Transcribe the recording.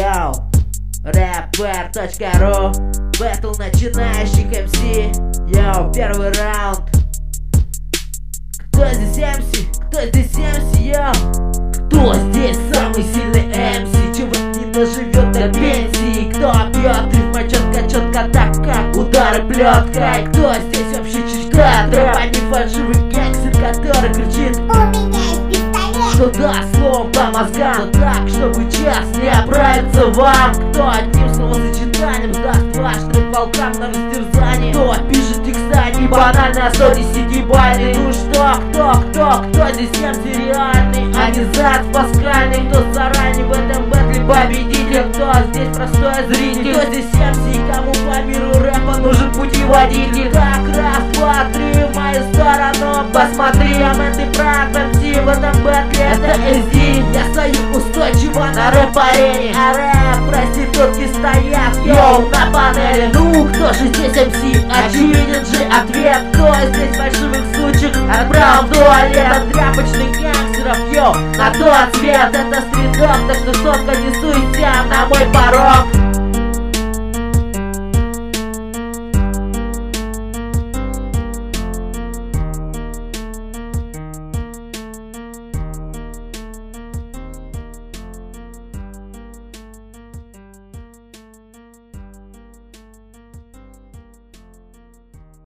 Йоу, rapper.ru, Battle начинающих MC. Йоу, первый раунд. Кто здесь MC? Кто здесь MC, йоу? Кто здесь самый сильный MC? Чувак не доживет до пенсии. Кто пьет рифма четко так, как удары плеткой? Кто здесь вообще чешка? Трэп, а не фальшивый гангстер, который кричит: у меня есть пистолет. кто даст словом по мозгам, но так, чтобы час не оправиться вам. Кто одним словосочетанием сдаст ваш трэп волкам на растерзание? Кто пишет текста не банально, а 110-бальный? Ну что, кто здесь MC реальный, а не зад паскальный? Кто заранее в этом бэтле победитель? Кто здесь простой зритель? Кто здесь MC, кому по миру рэпа нужен путеводитель? Так, раз, два, три, в мою сторону посмотри, ты прав, MC в этом бэтле это SD. Я стою устойчиво на рэп-арене, а рэп проститутки стоят, йоу, на панели. Ну, кто же здесь MC? Очевиден же ответ. Кто здесь фальшивых сучек отправил в туалет? От тряпочных гангстеров, йоу, на тот свет. Это стрит-дог, так что сотка не суйся на мой порог.